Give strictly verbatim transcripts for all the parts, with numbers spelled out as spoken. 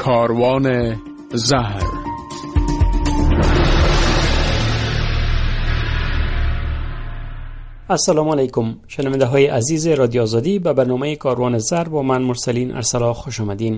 کاروان زهر. السلام علیکم شنونده های عزیز رادیو آزادی، به برنامه کاروان زهر با من مرسلین ارسلا خوش آمدین.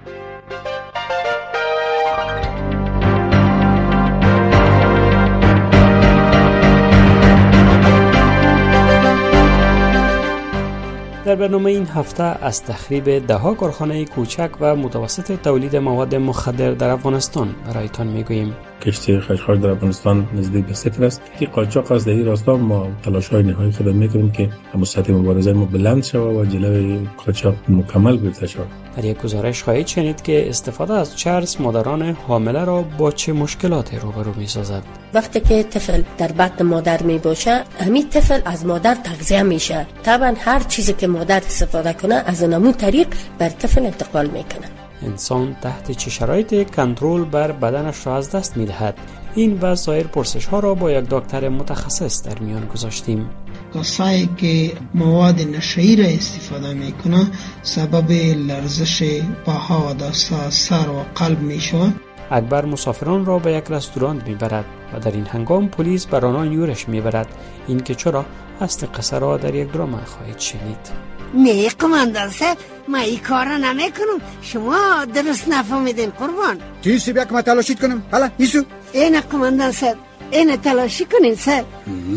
در برنامه این هفته از تخریب ده‌ها کارخانه کوچک و متوسط تولید مواد مخدر در افغانستان برایتان میگوییم. کشتی خشخاش در افغانستان نزدیک به صفر است. که قاچاق از در این راستا ما تلاش‌های نهایی خود می‌کنیم که سطح مبارزه ما بلند شود و جلوی قاچاق مکمل گرفته شود. در یک گزارش خواهید شنید که استفاده از چرس مادران حامله را با چه مشکلاتی روبرو می‌سازد. وقتی که طفل در بطن مادر میباشه، همین طفل از مادر تغذیه میشه. طبعا هر چیزی که مادر استفاده کنه از همون طریق بر طفل انتقال میکنه. انسان تحت چه شرایطی کنترل بر بدنش را از دست میدهد؟ این و سایر پرسش ها را با یک دکتر متخصص در میان گذاشتیم. کسایی که مواد نشئی را استفاده میکنه سبب لرزش پاها و دست، سر و قلب میشوه. اکبر مسافران را به یک رستوران میبرد و در این هنگام پلیس بر آنها یورش میبرد. این که چرا اصل قصه را در یک درام خواهید شنید. نه قماندان صاحب، ما این کار را نمی کنم. شما درست نفهمیدین قربان. چیزی بیا که ما تلاشید کنم. حالا ایسو اینه قماندان صاحب، اینه تلاشی کنین صاحب.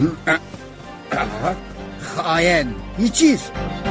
خاین این چیز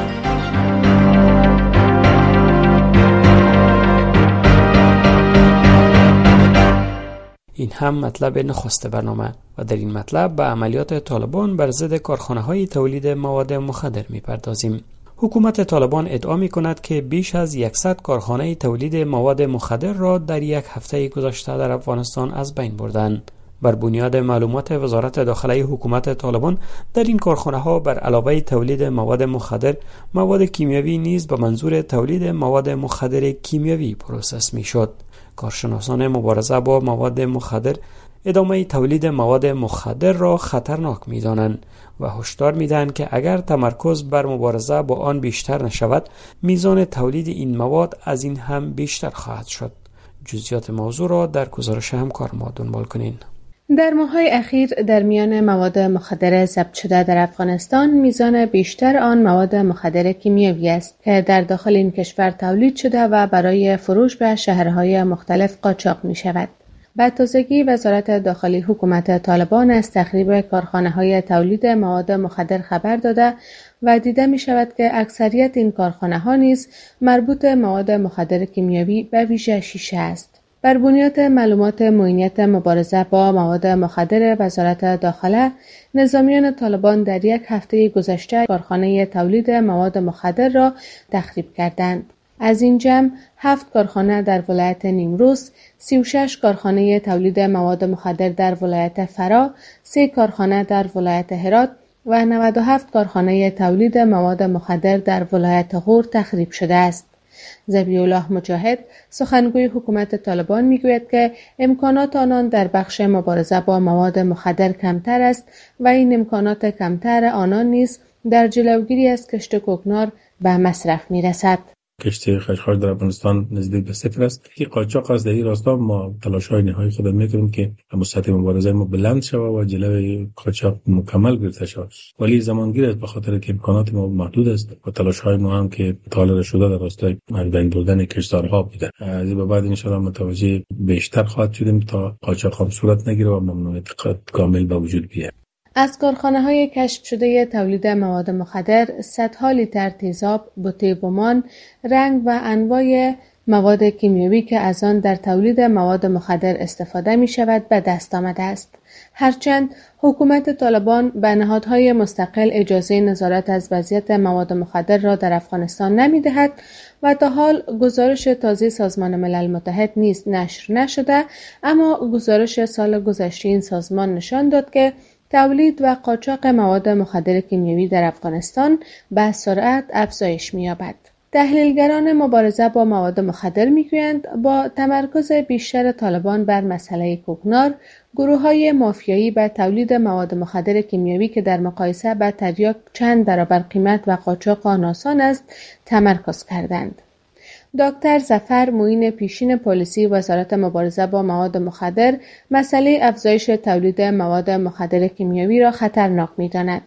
این هم مطلب نخست برنامه و در این مطلب به عملیات طالبان بر ضد کارخانه‌های تولید مواد مخدر می‌پردازیم. حکومت طالبان ادعا می‌کند که بیش از صد کارخانه تولید مواد مخدر را در یک هفته گذشته در افغانستان از بین بردند. بر بنیاد معلومات وزارت داخله حکومت طالبان، در این کارخانه‌ها بر علاوه تولید مواد مخدر، مواد کیمیاوی نیز به منظور تولید مواد مخدر کیمیاوی پروسس می‌شد. کارشناسان مبارزه با مواد مخدر ادامه تولید مواد مخدر را خطرناک می‌دانند و هشدار می‌دهند که اگر تمرکز بر مبارزه با آن بیشتر نشود، میزان تولید این مواد از این هم بیشتر خواهد شد. جزئیات موضوع را در گزارش همکار ما دنبال کنین. در ماه‌های اخیر در میان مواد مخدر ضبط شده در افغانستان میزان بیشتر آن مواد مخدر کیمیایی است که در داخل این کشور تولید شده و برای فروش به شهرهای مختلف قاچاق می شود. به تازگی وزارت داخلی حکومت طالبان از تخریب کارخانه‌های تولید مواد مخدر خبر داده و دیده می شود که اکثریت این کارخانه‌ها نیز مربوط مواد مخدر کیمیایی به ویژه شیشه است. بر بنیاد معلومات معینیت مبارزه با مواد مخدر وزارت داخله، نظامیان طالبان در یک هفته گذشته کارخانه تولید مواد مخدر را تخریب کردند. از این جمع هفت کارخانه در ولایت نیمروز، سی و شش کارخانه تولید مواد مخدر در ولایت فرا، سه کارخانه در ولایت هرات و نود و هفت کارخانه تولید مواد مخدر در ولایت غور تخریب شده است. ذبیح الله مجاهد، سخنگوی حکومت طالبان میگوید که امکانات آنان در بخش مبارزه با مواد مخدر کمتر است و این امکانات کمتر آنان نیز در جلوگیری از کشت کوکنار به مصرف میرسد. کشتی خشخاش در افغانستان نزدیک به صفر است. که قاچاق از در این راستا ما تلاش‌های نهایی خود می‌کنیم که سطح مبارزه ما بلند شود و جلوی قاچاق مکمل گرفته شود. ولی زمانگیر است به خاطر که امکانات ما محدود است و تلاش‌های ما هم که طالب شده در راستای بین بردن کشتارها بوده. از این به بعد ان شاءالله متوجه بیشتر خواهد شدیم تا قاچاق هم صورت نگیره و ممنوعیت کامل به وجود بیاید. از کارخانه‌های کشف شده تولید مواد مخدر، صدها لیتر تیزاب، بوتیبومان، رنگ و انواع مواد کیمیایی که از آن در تولید مواد مخدر استفاده می شود به دست آمده است. هرچند حکومت طالبان به نهادهای مستقل اجازه نظارت از وضعیت مواد مخدر را در افغانستان نمی دهد و تا حال گزارش تازه سازمان ملل متحد نیز نشر نشده، اما گزارش سال گذشته این سازمان نشان داد که تولید و قاچاق مواد مخدر کیمیایی در افغانستان به سرعت افزایش می‌یابد. تحلیلگران مبارزه با مواد مخدر می‌گویند با تمرکز بیشتر طالبان بر مسئله کوکنار، گروه‌های مافیایی به تولید مواد مخدر کیمیایی که در مقایسه با تریاک چند برابر قیمت و قاچاق آن آسان است، تمرکز کردند. دکتر ظفر معین پیشین پلیسی وزارت مبارزه با مواد مخدر مسئله افزایش تولید مواد مخدر کیمیاوی را خطرناک می‌داند.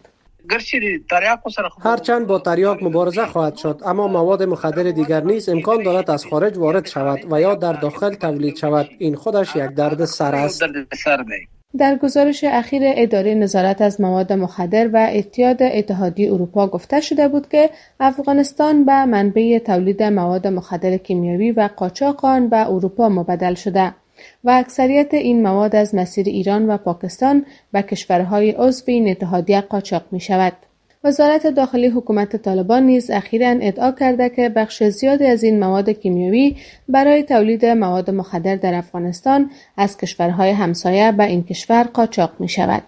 هرچند با تریاک مبارزه خواهد شد، اما مواد مخدر دیگر نیز امکان دارد از خارج وارد شود و یا در داخل تولید شود. این خودش یک درد سر است. در گزارش اخیر اداره نظارت از مواد مخدر و اتحاد اتحادیه اروپا گفته شده بود که افغانستان به منبع تولید مواد مخدر کیمیاوی و قاچاق آن به اروپا مبادل شده و اکثریت این مواد از مسیر ایران و پاکستان به کشورهای عضو این اتحادیه قاچاق می شود. وزارت داخلی حکومت طالبان نیز اخیراً ادعا کرده که بخش زیادی از این مواد کیمیاوی برای تولید مواد مخدر در افغانستان از کشورهای همسایه به این کشور قاچاق می شود.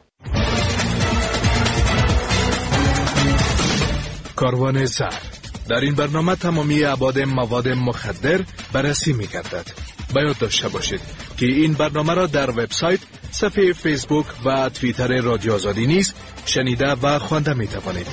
کاروان زهر. در این برنامه تمامی ابعاد مواد مخدر بررسی می گردد. باید داشته باشید که این برنامه را در وبسایت، صفحه فیسبوک و توییتر رادیو آزادی نیز شنیده و خوانده می توانید.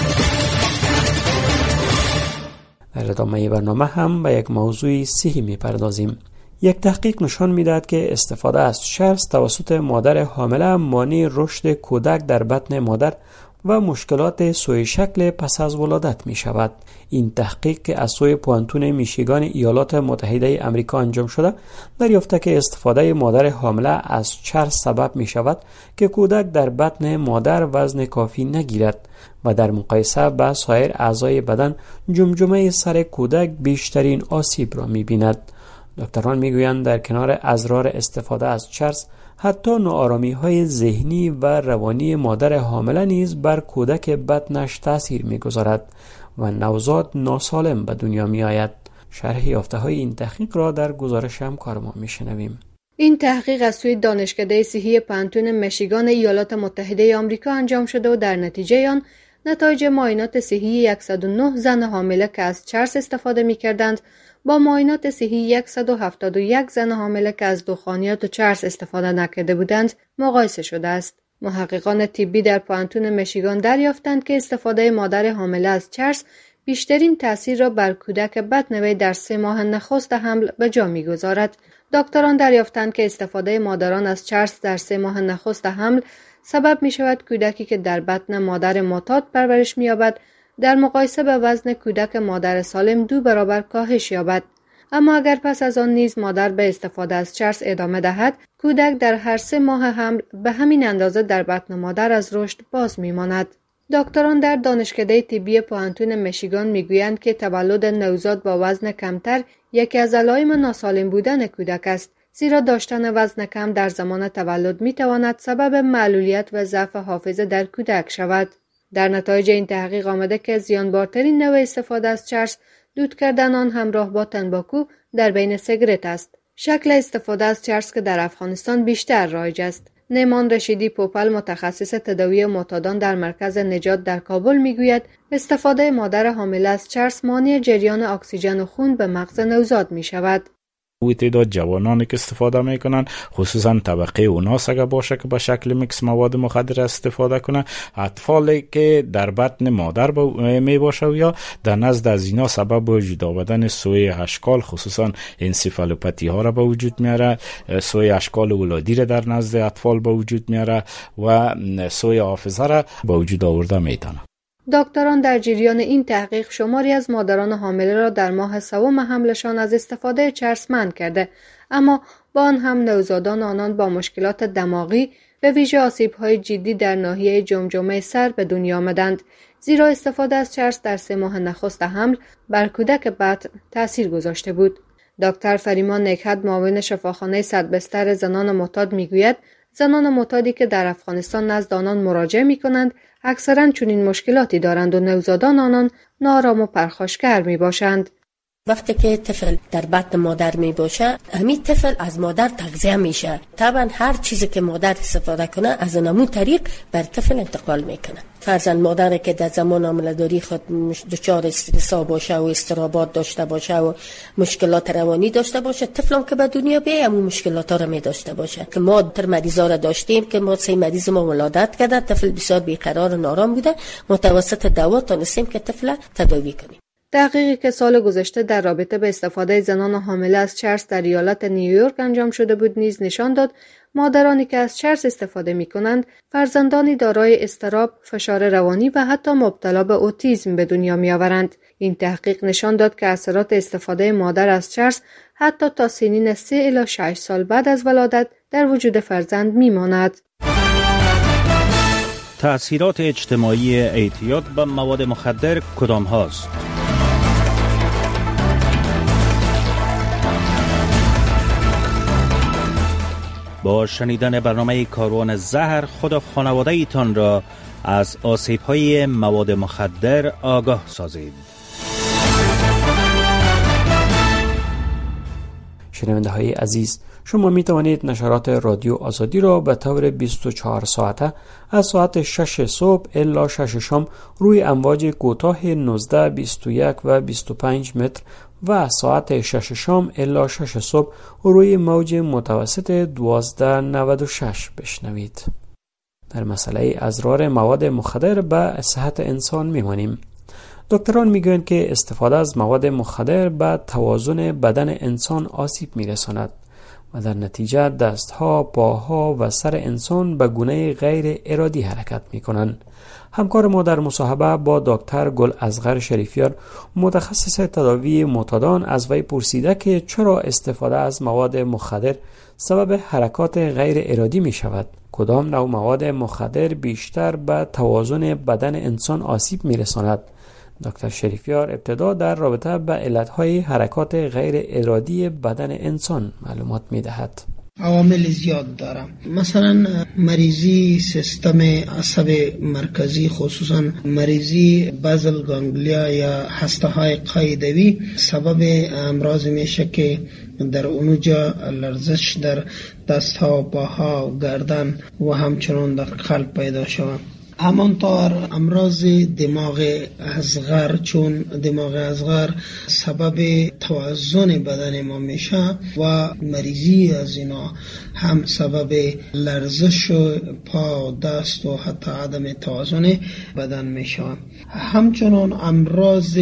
در ادامه برنامه هم به یک موضوع صحی می پردازیم. یک تحقیق نشان می دهد که استفاده از چرس توسط مادر حامله مانع رشد کودک در بطن مادر و مشکلات سوی شکل پس از ولادت می شود. این تحقیق که از سوی پوانتون میشیگان ایالات متحده آمریکا انجام شده دریافته که استفاده مادر حامله از چرس سبب می شود که کودک در بطن مادر وزن کافی نگیرد و در مقایسه با سایر اعضای بدن جمجمه سر کودک بیشترین آسیب را می بیند. دکتران می گویند در کنار اضرار استفاده از چرس، حتی ناآرامی های ذهنی و روانی مادر حامله نیز بر کودک بطنش تأثیر می گذارد و نوزاد ناسالم به دنیا می آید. شرح یافته های این تحقیق را در گزارش همکار ما می شنویم. این تحقیق از سوی دانشکده صحی پانتون میشیگان ایالات متحده آمریکا انجام شده و در نتیجه آن نتایج معاینات صحی صد و نه زن حامله که از چرس استفاده می کردند با معاینات صحی صد و هفتاد و یک زن حامله که از دخانیات و چرس استفاده نکرده بودند مقایسه شده است. محققان طبی در پانتون میشیگان دریافتند که استفاده مادر حامله از چرس بیشترین تأثیر را بر کودک بطن وی در سه ماه نخست حمل به جا می‌گذارد. دکتران دریافتند که استفاده مادران از چرس در سه ماه نخست حمل سبب می شود کودکی که در بطن مادر معتاد پرورش می یابد در مقایسه به وزن کودک مادر سالم دو برابر کاهش یابد. اما اگر پس از آن نیز مادر به استفاده از چرس ادامه دهد، کودک در هر سه ماه حمل به همین اندازه در بطن مادر از رشد باز می ماند. دکتران در دانشکده طبی پوانتون میشیگان میگویند که تولد نوزاد با وزن کمتر یکی از علائم ناسالم بودن کودک است، زیرا داشتن وزن کم در زمان تولد میتواند سبب معلولیت و ضعف حافظه در کودک شود. در نتایج این تحقیق آمده که زیانبارترین نوع استفاده از چرس دود کردن آن همراه با تنباکو در بین سیگارت است. شکل استفاده از چرس که در افغانستان بیشتر رایج است. نیمان رشیدی پوپل متخصص تداوی معتادان در مرکز نجات در کابل میگوید استفاده مادر حامله از چرس مانع جریان اکسیژن خون به مغز نوزاد می شود. و تعداد جوانانی که استفاده میکنن، خصوصا طبقه اوناس اگر باشه که به شکل میکس مواد مخدر استفاده کنن، اطفالی که در بطن مادر می باشه و یا در نزد از اینا سبب وجود آمدن سوی اشکال خصوصا انسیفالوپاتی ها را به وجود میاره، سوی اشکال ولادی را در نزد اطفال به وجود میاره و سوی حافظه را به وجود آورده میتونه. دکتران در جریان این تحقیق شماری از مادران حامله را در ماه سوم حملشان از استفاده چرس منع کرده، اما با آن هم نوزادان آنان با مشکلات دماغی به ویژه آسیب‌های جدی در ناحیه جمجمه سر به دنیا آمدند، زیرا استفاده از چرس در سه ماه نخست حمل بر کودک بطن تأثیر گذاشته بود. دکتر فریمان نکهت معاون شفاخانه صد بستر زنان معتاد میگوید زنان معتادی که در افغانستان نزد آنان مراجعه می‌کنند اکثراً چنین مشکلاتی دارند و نوزادان آنان ناآرام و پرخاشگر می باشند. وقتی که طفل در بطن مادر می باشه، همین طفل از مادر تغذیه میشه. طبعا هر چیزی که مادر استفاده کنه از همون طریق بر طفل انتقال میکنه. فرضاً مادری که در زمان حامله‌داری خود دچار استرس باشه و اضطرابات داشته باشه و مشکلات روانی داشته باشه، طفلم که به دنیا بیاد همون مشکلات ها رو می داشته باشه. که ما تر مریضا را داشتیم که ما سه مریض ما ولادت کرده، طفل بسیار بیقرار و نارام بوده، متوسط دوا تونستیم که طفل تداوی کنیم. تحقیقی که سال گذشته در رابطه به استفاده زنان حامله از چرس در ایالت نیویورک انجام شده بود نیز نشان داد مادرانی که از چرس استفاده می کنند فرزندانی دارای اضطراب، فشار روانی و حتی مبتلا به اوتیسم به دنیا می آورند. این تحقیق نشان داد که اثرات استفاده مادر از چرس حتی تا سنین سه الی شش سال بعد از ولادت در وجود فرزند می ماند. تأثیرات اجتماعی اعتیاد به مواد مخدر کدام هاست؟ با شنیدن برنامه کاروان زهر خود و خانواده ایتان را از آسیب‌های مواد مخدر آگاه سازید. شنونده های عزیز، شما می توانید نشرات رادیو آزادی را به طور بیست و چهار ساعته از ساعت شش صبح الی شش شام روی امواج کوتاه نوزده، بیست و یک و بیست و پنج متر و ساعت شش شام الی شش صبح روی موج متوسط دوازده نود و شش بشنوید. در مسئله اضرار مواد مخدر به صحت انسان میمانیم. دکتران میگویند که استفاده از مواد مخدر به توازن بدن انسان آسیب میرساند و در نتیجه دستها، پاها و سر انسان به گونه غیر ارادی حرکت میکنند. همکار ما در مصاحبه با دکتر گل اصغر شریفیار، متخصص تداوی معتادان، از وی پرسیده که چرا استفاده از مواد مخدر سبب حرکات غیر ارادی می شود؟ کدام نوع مواد مخدر بیشتر به توازن بدن انسان آسیب می رساند؟ دکتر شریفیار ابتدا در رابطه به علتهای حرکات غیر ارادی بدن انسان معلومات می دهد. عوامل زیاد دارم. مثلا مریضی سیستم عصب مرکزی، خصوصا مریضی بازل گانگلیا یا هسته های قاعدوی سبب امراض میشه که در اونجا لرزش در دست ها، پاها و گردن و همچنان در قلب پیدا شود. همانطور امراض دماغ اصغر، چون دماغ اصغر سبب توازن بدن ما میشه و مریضی از اینا هم سبب لرزش پا و دست و حتی عدم توازن بدن میشه. همچنان امراض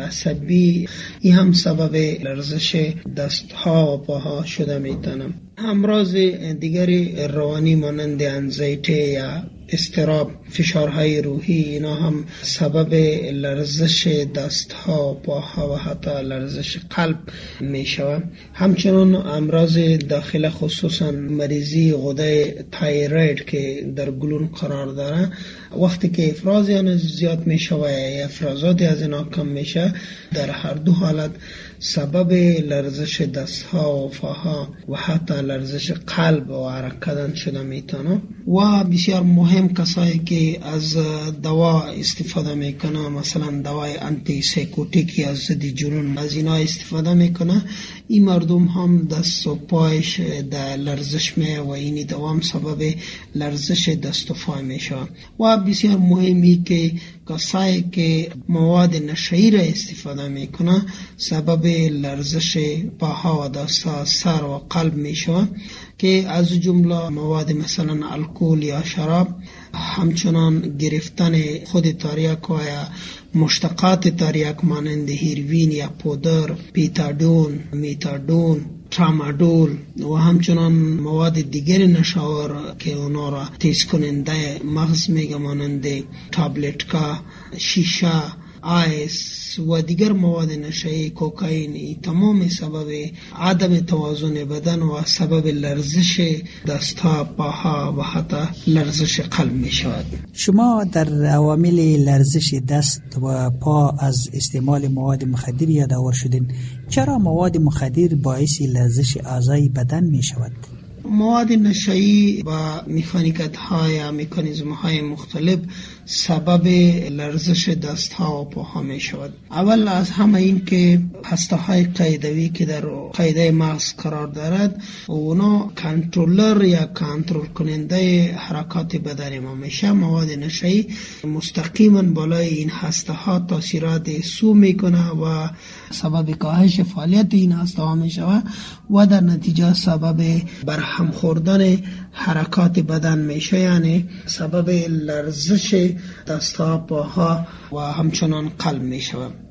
عصبی این هم سبب لرزش دست ها و پاها شده میتونم. امراض دیگری روانی مانند انزایتی یا اضطراب، فشارهای روحی، اینا هم سبب لرزش دستها و پاها و حتی لرزش قلب می شود. همچنان امراض داخل، خصوصا مریضی غده تایروید که در گلون قرار داره، وقتی که افراز آن زیاد می شود یا افرازات از اینا کم می شود، در هر دو حالت سبب لرزش دستها و پاها و حتی لرزش قلب و حرکت شده میتونه. و بسیار مهم کسایی که از دوا استفاده میکنه، مثلا دوای آنتی سایکوتیکی از ضد جنون، از اینا استفاده میکنه، این مردم هم دست و پایش در لرزش می و این دوام سبب لرزش دست و پای میشه. و بسیار مهمی که کسایی که مواد نشئی را استفاده میکنه سبب لرزش پاها و دست، سر و قلب میشه، که از جمله مواد مثلا الکل یا شراب، همچنان گرفتن خود تریاک و یا مشتقات تریاک مانند هیروین یا پودر، پیتادون، میتادون، ترامادول و همچنان مواد دیگر نشاور که اونا را تیز کننده مغز میگه مانند تابلتکا، شیشه، آیس و دیگر مواد نشئی، کوکائین، تمام سبب عدم توازن بدن و سبب لرزش دستها، پاها و حتی لرزش قلب می شود. شما در عوامل لرزش دست و پا از استعمال مواد مخدر یادآور شدین. چرا مواد مخدر باعث لرزش اعضای بدن می شود؟ مواد نشئی با مکانیکت های یا مکانیزم های مختلف سبب لرزش دست ها و پاها می شود. اول از همه این که هسته های قاعدوی که در قاعده مغز قرار دارد، اونا کنترلر یا کنترل کننده حرکات بدن ما میشه. مواد نشئی مستقیما بالای این هسته ها تاثیرات سو میکنه و سبب کاهش فعالیت این هسته ها میشه و در نتیجه سبب برهم خوردن حرکات بدن میشه، یعنی سبب لرزش دستها، پاها و همچنان قلب میشه.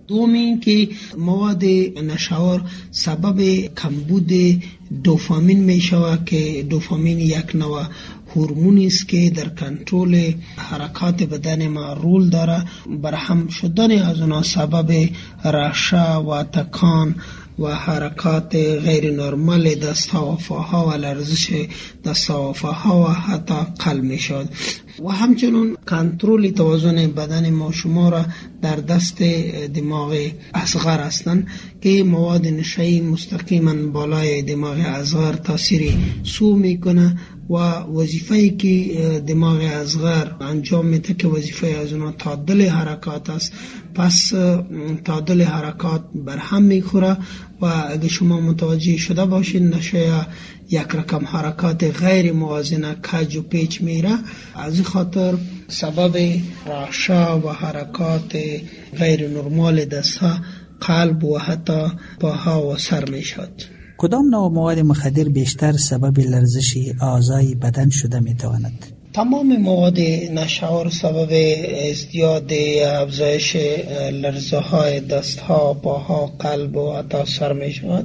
دوم این که مواد نشاور سبب کمبود دوپامین می شود که دوپامین یک نوع هورمونی است که در کنترل حرکات بدن ما رول داره. برهم شدن از اونها سبب رعشه و تکان و حرکات غیر نرمال دستها و پاها و لرزش دستها و پاها و حتی قلب می شود. و همچنین کنترل توازن بدن ما شما را در دست دماغ اصغر هستند که مواد نشایی مستقیما بالای دماغ اصغر تاثیر سو میکنه و وظیفه‌ای که دماغ اصغر انجام میده که وظیفه از اونها تعادل حرکات است، پس تعادل حرکات بر هم میخوره و اگه شما متوجه شده باشید نشه یک رقم حرکات غیر موازنه کج و پیچ میره، از خاطر سبب رعشه و حرکات غیر نرمال دستها، قلب و حتی پاها و سر میشد. کدام نوع مواد مخدر بیشتر سبب لرزش اعضای بدن شده میتواند؟ تمام مواد نشاور سبب ازدیاد افزایش لرزه های دستها، پاها، قلب و حتی سر می شود.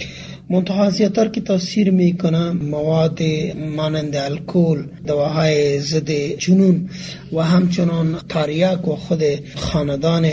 منتها زیادتر که تاثیر میکنه مواد مانند الکل، دواهای ضد جنون و همچنان تریاک و خود خاندان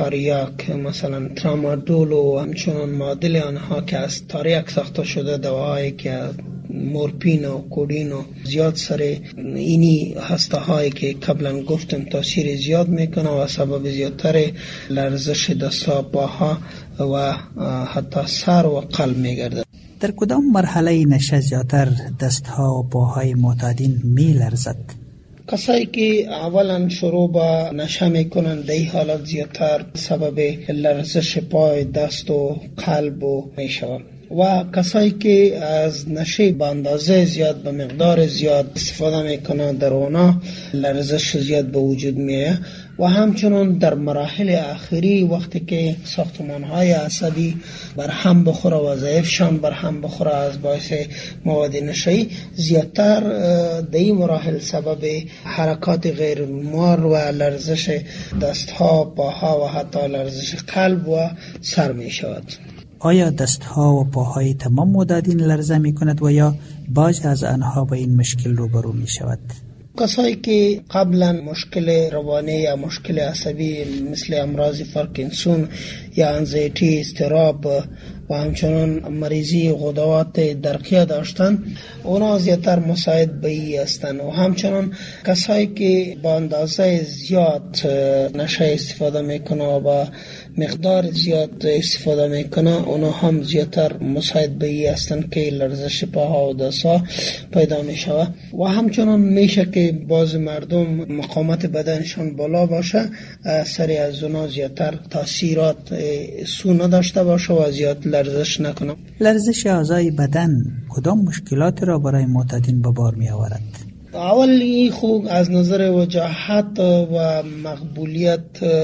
تریاک مثلا ترامادول و همچنان معادل آنها که از تریاک ساخته شده، دواهایی که مورفین و کودین و زیاد سر اینی هسته هایی که قبلا گفتم تاثیر زیاد میکنه و سبب زیادتر لرزش دستا، پاها و حتی سر و قلب میگرده. در کدام مرحله نشه زیادتر دستها و پاهای معتادین می لرزد؟ کسایی که اولا شروع با نشه میکنن در این حالت زیادتر سبب لرزش پای، دست و قلب و میشود. و کسایی که از نشه به اندازه زیاد به مقدار زیاد استفاده میکنن در اونا لرزش زیاد به وجود میه. و همچنان در مراحل آخری وقتی که ساختمان‌های عصبی بر هم بخوره و ضعیفشان بر هم بخوره از باعث مواد نشه‌ای، زیادتر در این مراحل سبب حرکات غیر نرمال و لرزش دستها، پاها و حتی لرزش قلب و سر می شود. آیا دستها و پاهای تمام معتادین لرزه می کند و یا بعضی از آنها با این مشکل روبرو می شود؟ کسایی که قبلا مشکل روانی یا مشکل عصبی مثل امراض پارکینسون یا انزایتی، اضطراب و همچنان مریضی غدوات درقیه داشتن، اونا زیادتر مساعد به ای هستن. و همچنان کسایی که با اندازه زیاد نشه استفاده میکنه و با مقدار زیاد استفاده میکنه، اونا هم زیادتر مساعد به ای هستن که لرزش پاها و دستها پیدا میشوه. و همچنان میشه که بعض مردم مقاومت بدنشان بالا باشه، سری از اونا زیادتر تاثیرات سو نداشته باشه و زیاد لرزش نکنه. لرزش اعضای بدن کدام مشکلات را برای معتادین به بار می آورد؟ اولی خوب از نظر وجاهت و مقبولیت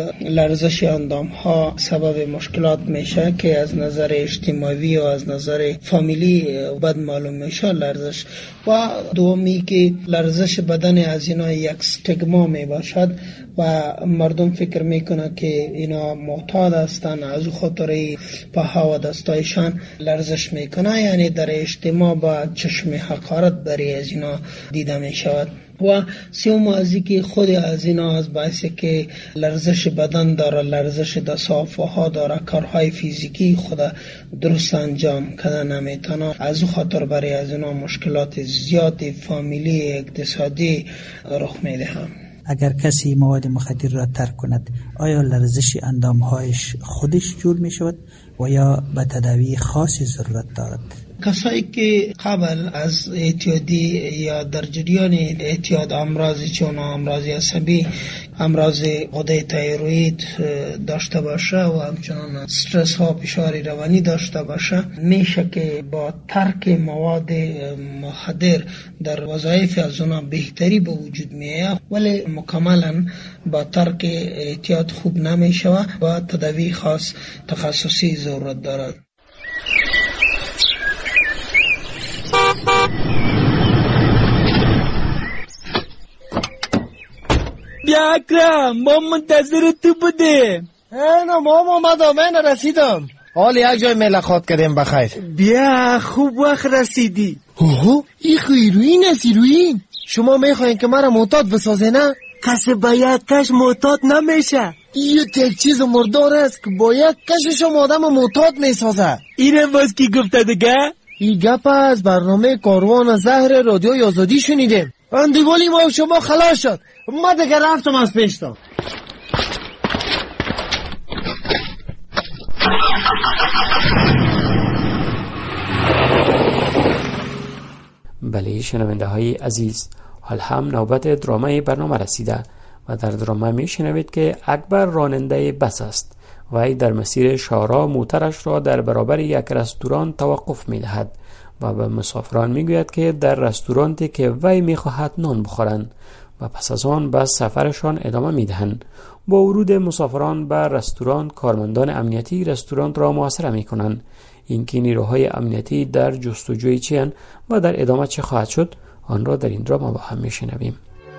لرزش اندام ها سبب مشکلات میشه که از نظر اجتماعی و از نظر فامیلی بد معلوم میشه لرزش. و دومی که لرزش بدن از اینا یک استگما می باشد و مردم فکر میکنه که اینا معتاد هستن، از خاطر پاها و دستایشان لرزش میکنه، یعنی در اجتماع با چشم حقارت برای از اینا دیده میشود. و سوم از که خود از اینا از باعث که لرزش بدن داره، لرزش دست‌ها داره، کارهای فیزیکی خود درست انجام کردن نمیتونه، از خاطر برای از اینا مشکلات زیادی فامیلی اقتصادی رخ میده. هم اگر کسی مواد مخدر را ترک کند، آیا لرزش اندامهایش خودش جور می شود و یا به تداوی خاصی ضرورت دارد؟ کسایی که قبل از اعتیادی یا در جریان اعتیاد امراضی چون امراض عصبی، امراض غده تایروید داشته باشه و همچنان استرس ها، فشار روانی داشته باشه، میشه که با ترک مواد مخدر در وظایف از اونا بهتری به وجود میاد، ولی مکملا با ترک اعتیاد خوب نمیشه و تداوی خاص تخصصی ضرورت دارد. بیا اکرم، ما منتظر تو بوده. نه مام آمدم، من رسیدم. حال یک جای ملاقات کردیم بخیر. بیا خوب وقت رسیدی. اوه این خیروین است ایروین. شما میخواین که مرا معتاد بسازه نه؟ کسی با یک کش معتاد نمیشه. یه یک چیز مردار است که با یک کشش هم آدم معتاد میسازه. اینم باز کی گفته دیگه؟ این گپ از برنامه کاروان زهر رادیوی آزادی شنیدیم. اندیوالی ما شما خلاص شد. ما دیگه رفتم از پیشتم. بله شنونده های عزیز، حال هم نوبت درامای برنامه رسیده و در درامه می شنوید که اکبر راننده بس است. وی در مسیر شارا موترش را در برابر یک رستوران توقف می دهد و به مسافران می گوید که در رستورانتی که وی می خواهد نان بخورند و پس از آن به سفرشان ادامه می دهند. با ورود مسافران به رستوران، کارمندان امنیتی رستوران را محاصره می کنند. اینکه نیروهای امنیتی در جستجوی چی‌اند و در ادامه چه خواهد شد، آن را در این دراما با هم می‌شنویم.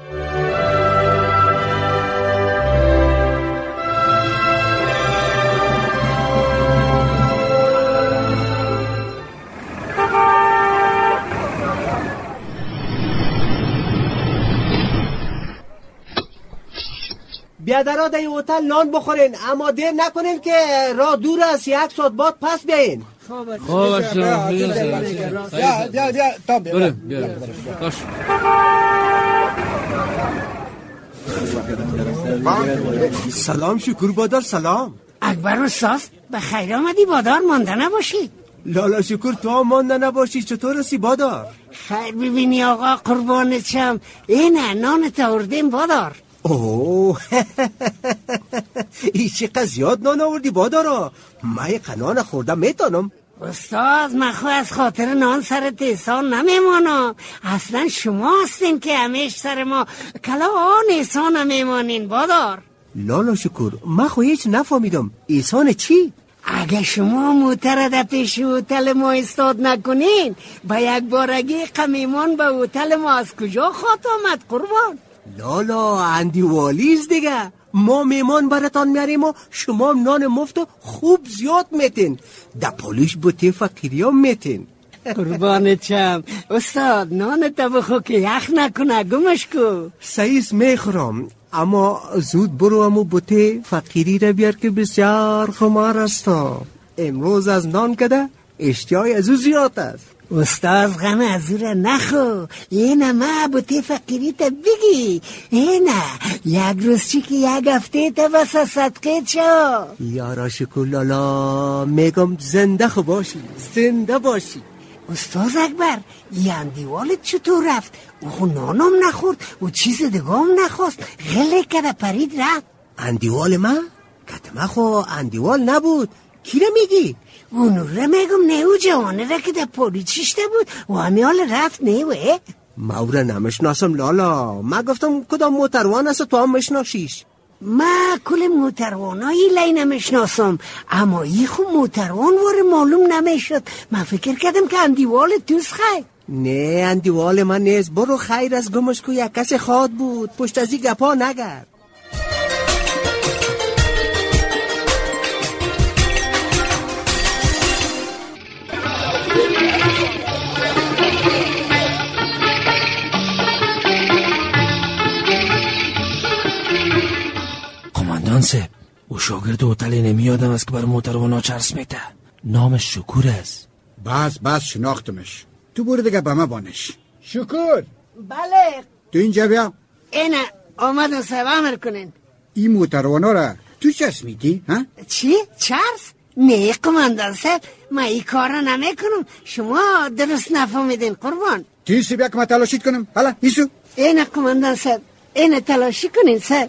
بیادرها در این هتل نان بخورین، اما دیر نکنین که راه دور است. یک ساعت بعد پس بیاین. خوب شما بیا بیا بیا تا بیا بیا سلام شکر بادار. سلام اکبر استاد، به خیر آمدی. بادار مانده نباشی. لالا شکر تو هم مانده نباشی. چطور هستی بادار؟ خیر ببینی آقا قربانت شم. اینه نان آوردیم بادار. اوه این چقدر زیاد نان آوردی بادارا. من یک نان خوردم میتونم. استاد من خو از خاطر نان سرت احسان نمیمانم. اصلا شما هستین که همیش سر ما کلا آن احسان نمیمانین بادار. لالا شکر من خو هیچ نفهمیدم. احسان چی؟ اگه شما موتر در پیش هتل ما استاد نکنین، با یک بارگی قمیمان به هتل ما از کجا خواهد آمد قربان؟ لالا اندیوالیز دیگه. ما میمان براتان میاریم و شما نان مفت خوب زیاد میتین. در پولیش بوتی فقیری هم میتین. قربانت شم استاد. نان تا بخو که یخ نکنه گمش کو. سعیس میخورم، اما زود برو امو بوتی فقیری را بیار که بسیار خمار است. امروز از نان کده اشتیای از او زیاد است. استاد غم از او را نخو. اینه ما بوتی فقیری تا بگی. اینه یک روز چی که یک هفته تا بس صدقه چا. یارا شکر لالا میگم زنده خو باشی، زنده باشی. استاد اکبر این دیوالت چطور رفت؟ او خو نانم نخورد و چیز دیگه هم نخواست. غله کده پرید رفت. اندیوال من؟ کتمه خو اندیوال نبود. کی را میگی؟ اونو را میگم نیو جوانه را که در پولی چیشته بود و همیال رفت نیوه. ما او را نمشناسم لالا. ما گفتم کدام موتروان است تو هم مشناسیش. ما کل موتروانایی لی نمشناسم، اما ای خو موتروان واره معلوم نمیشد. من فکر کردم که اندیوال توست خیر. نه اندیوال من نیست. برو خیر از گمش کو یک کس خواد بود. پشت ازی گپا نگرد. قماندان سه او شاگرد هتل نمیادم است که بر موتروانا چرس میته. نامش شکور است. بس بس شناختمش. تو برو دیگه به من بانش. شکور. بله. تو اینجا بیا. اینه آمدن صاحب امر کنین. این موتروانا را تو چرس میتی ها؟ چی؟ چرس؟ نه قماندان صاحب من این کار را نمی کنم. شما درست نفهمیدین قربان. تیسی بیا که من تلاشید کنم. حالا ایسو. اینه قماندان صاحب اینه تلاشی کنین صاحب.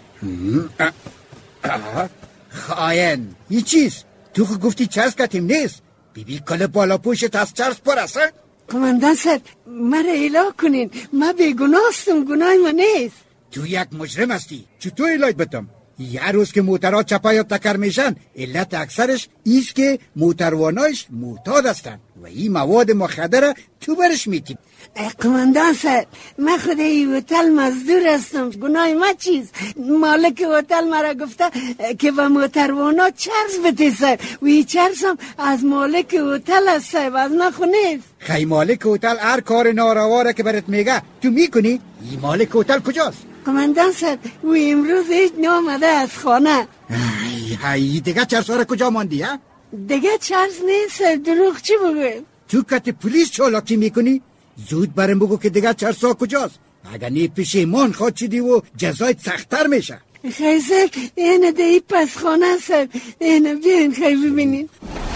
خاین این چیز؟ تو خود گفتی چرس کتیم نیست. بی بی کل بالا پوشت از چرس پر است. قماندان صاحب مرا اله کنین. من بیگناستم، گناه من نیست. تو یک مجرم هستی. چطور علایت بتم؟ یه روز که موترها چپا یا تکر میشن علت اکثرش ایست که موتروانایش معتاد هستن. و این مواد مخدر تو برش میتیم. قماندان صاحب، من خود این هتل مزدور هستم، گناه ما چیز؟ مالک هتل مرا گفته که به موتروانا چرس بده صاحب، و این چرس هم از مالک هتل است صاحب، از من خو نیست. خی مالک هتل هر کار ناروا که برات میگه تو میکنی؟ این مالک هتل کجاست؟ قماندان صاحب، و امروز هیچ نامده از خانه. ای ای دیگه چرس ها کجا ماندی ها؟ دیگه چرس نیست صاحب، دروغ چی بگویم؟ تو کت پلیس چالاکی میکنی؟ زود برم بگو که دیگه چرسا کجاست. اگر نی پشیمان خواد چیدی و جزای سخت‌تر میشه. خیلی صاحب، اینه دی پس خانه صاحب، اینه بیاین خیلی ببینین.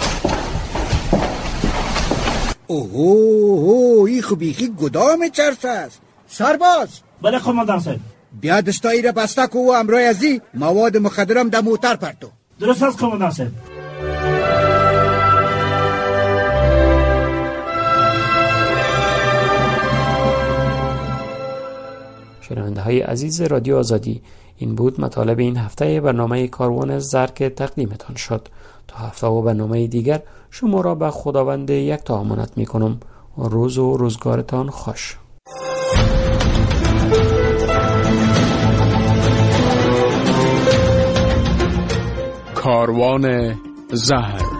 اوه اوه این خوبیخی گدام چرس است. سرباز. بله قماندان صاحب. بیا دستایی را بسته کو و امرای ازی مواد مخدرم در موتر پرتو. درست است قماندان صاحب. شنونده های عزیز رادیو آزادی، این بود مطالب این هفته برنامه کاروان زر که تقدیمتان شد. تا هفته و برنامه دیگر شما را به خداوند یکتا امانت می کنم. روز و روزگارتان خوش. کاروان زهر